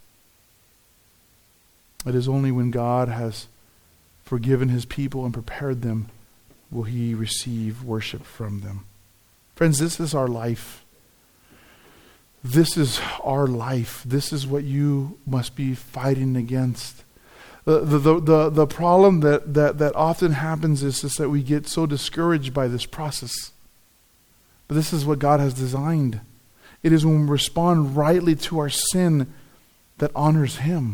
It is only when God has forgiven his people and prepared them will he receive worship from them. Friends, this is our life. This is our life. This is what you must be fighting against. The, the, the, the problem that, that, that often happens is, is that we get so discouraged by this process. But this is what God has designed. It is when we respond rightly to our sin that honors him.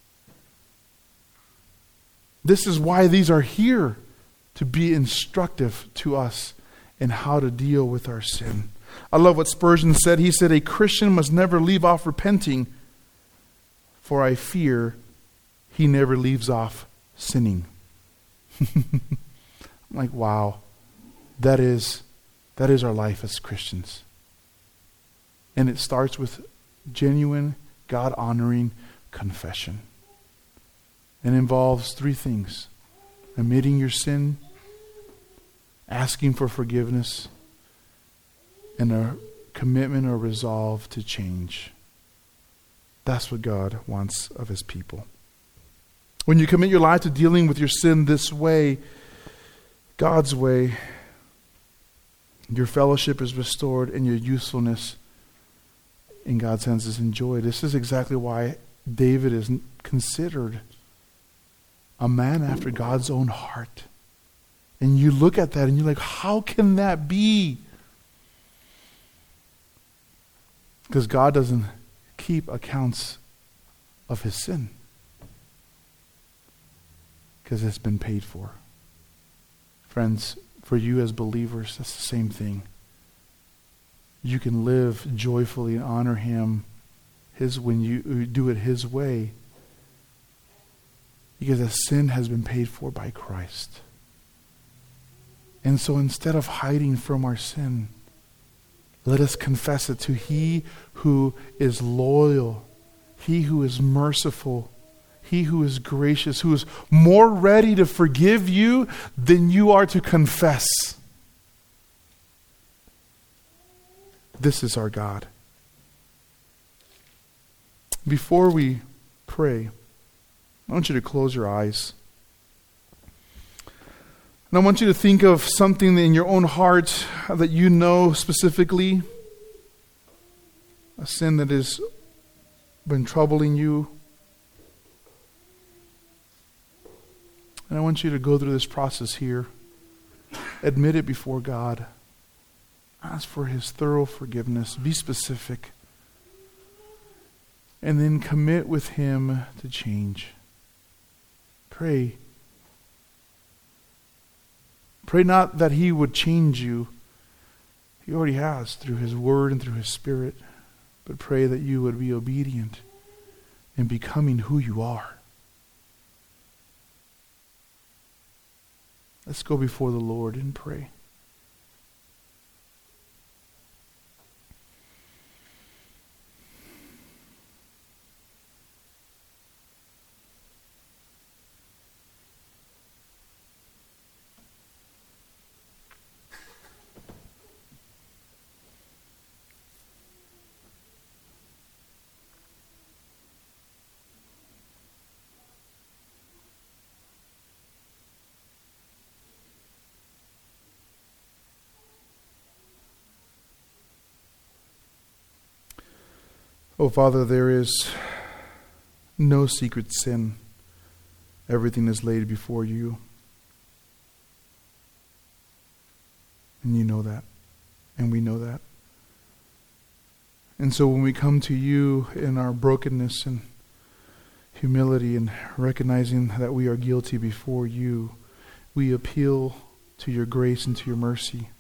This is why these are here, to be instructive to us in how to deal with our sin. I love what Spurgeon said. He said, a Christian must never leave off repenting, for I fear he never leaves off sinning. I'm like, wow, that is, that is our life as Christians. And it starts with genuine, God-honoring confession. It involves three things: admitting your sin, asking for forgiveness, and a commitment or resolve to change. That's what God wants of his people. When you commit your life to dealing with your sin this way, God's way, your fellowship is restored and your usefulness in God's hands is enjoyed. This is exactly why David is considered a man after God's own heart. And you look at that and you're like, how can that be? Because God doesn't keep accounts of his sin. Because it's been paid for. Friends, for you as believers, that's the same thing. You can live joyfully and honor him his when you do it his way. Because the sin has been paid for by Christ. And so instead of hiding from our sin, let us confess it to he who is loyal, he who is merciful, he who is gracious, who is more ready to forgive you than you are to confess. This is our God. Before we pray, I want you to close your eyes. And I want you to think of something in your own heart that you know specifically, a sin that is been troubling you. And I want you to go through this process here. Admit it before God. Ask for His thorough forgiveness. Be specific. And then commit with Him to change. Pray. Pray not that He would change you. He already has through His Word and through His Spirit. But pray that you would be obedient in becoming who you are. Let's go before the Lord and pray. Oh, Father, there is no secret sin. Everything is laid before you. And you know that. And we know that. And so when we come to you in our brokenness and humility and recognizing that we are guilty before you, we appeal to your grace and to your mercy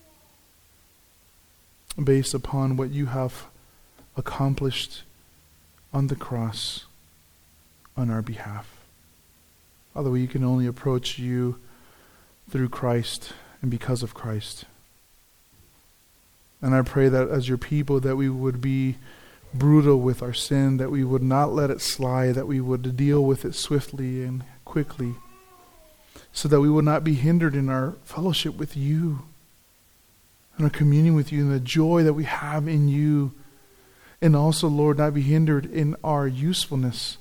based upon what you have accomplished on the cross on our behalf. Father, we can only approach you through Christ and because of Christ. And I pray that as your people that we would be brutal with our sin, that we would not let it slide, that we would deal with it swiftly and quickly, so that we would not be hindered in our fellowship with you, in our communion with you, and the joy that we have in you. And also, Lord, not be hindered in our usefulness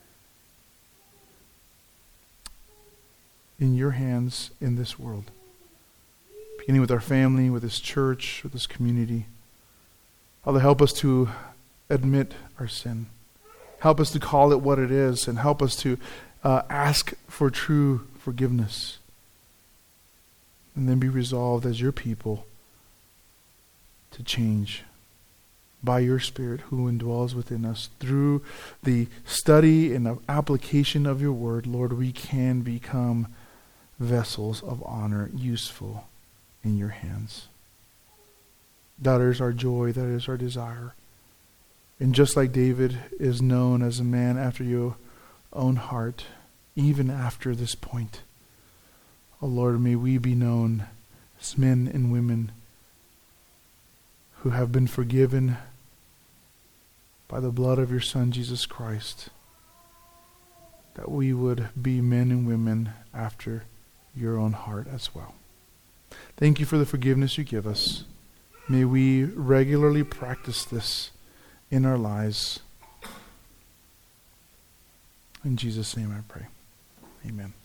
in your hands in this world. Beginning with our family, with this church, with this community. Father, help us to admit our sin. Help us to call it what it is, and help us to uh, ask for true forgiveness. And then be resolved as your people to change by your Spirit who indwells within us. Through the study and the application of your word, Lord, we can become vessels of honor, useful in your hands. That is our joy, that is our desire. And just like David is known as a man after your own heart, even after this point, oh Lord, may we be known as men and women who have been forgiven by the blood of your Son, Jesus Christ, that we would be men and women after your own heart as well. Thank you for the forgiveness you give us. May we regularly practice this in our lives. In Jesus' name I pray. Amen.